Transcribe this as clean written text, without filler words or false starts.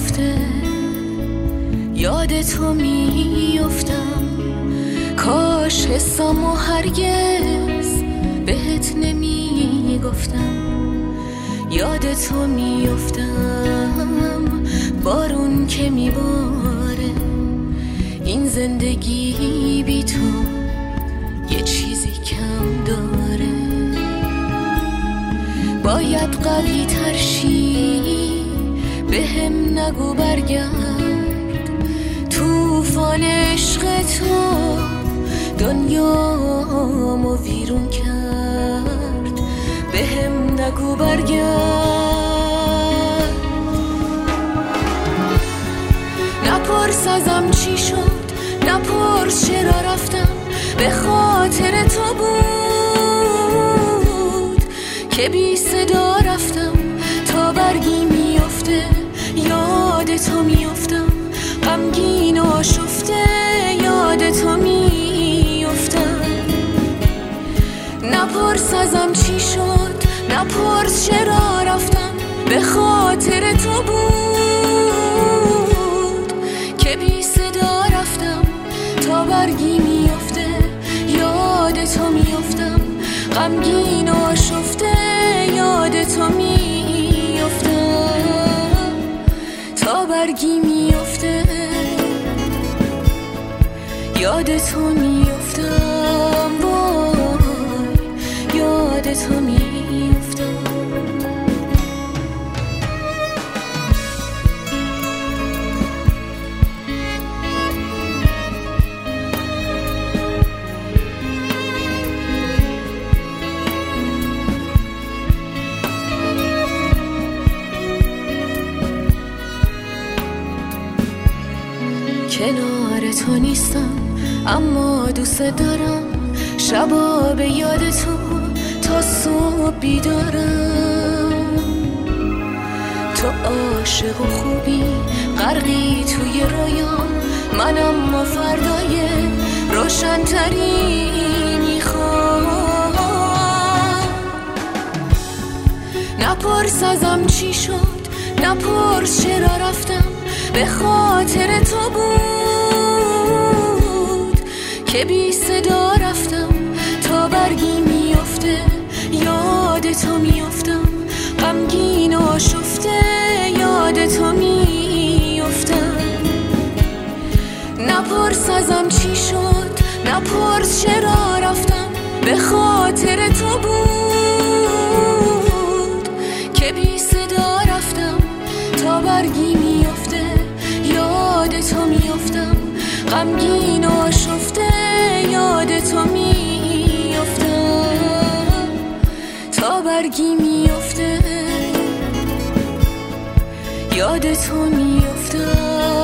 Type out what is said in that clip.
میفته، یاد تو میفتم. کاش حسامو هرگز بهت نمیگفتم. یاد تو میفتم، بارون که میباره. این زندگی بی تو یه چیزی کم داره. باید قوی تر شی، بهم نگو برگرد. طوفان عشق تو دنیامو ویرون کرد. بهم نگو برگرد. نپرس ازم چی شد، نپرس چرا رفتم. به خاطر تو بود که بی صدا رفتم. تا برگی میفته، یاد تو میفتم. غمگین و آشفته، یاد تو میفتم. نپرس ازم چی شد، نپرس چرا رفتم. به خاطر تو بود که بی صدا رفتم. تا برگی میفته، یاد تو میفتم. غمگین و آشفته، یاد تو میفتم. تا برگی میفته، یاد تو میفتم. وای، یاد تو میفتم. کنار تو نیستم اما دوست دارم. شبا به یاد تو تا صبح بیدارم. تو عاشق و خوبی، غرقی توی رویام. من اما فردای روشن‌تری میخوام. نپرس ازم چی شد، نپرس چرا رفتم. به خاطر تو بود که بی صدا رفتم. تا برگی میفته، یاد تو میفتم. غمگین و آشفته، یاد تو میفتم. نپرس ازم چی شد، نپرس چرا رفتم. به خاطر تو بود که بی صدا رفتم. تا برگی میفته، یاد تو میفتم. غمگین و آشفته، یاد تو میفتم. تا برگی میفته، یاد تو میفتم.